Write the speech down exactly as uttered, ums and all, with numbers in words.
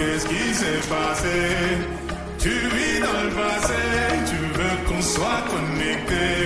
qu'est-ce qui s'est passé? Tu vis dans le passé, tu veux qu'on soit connecté.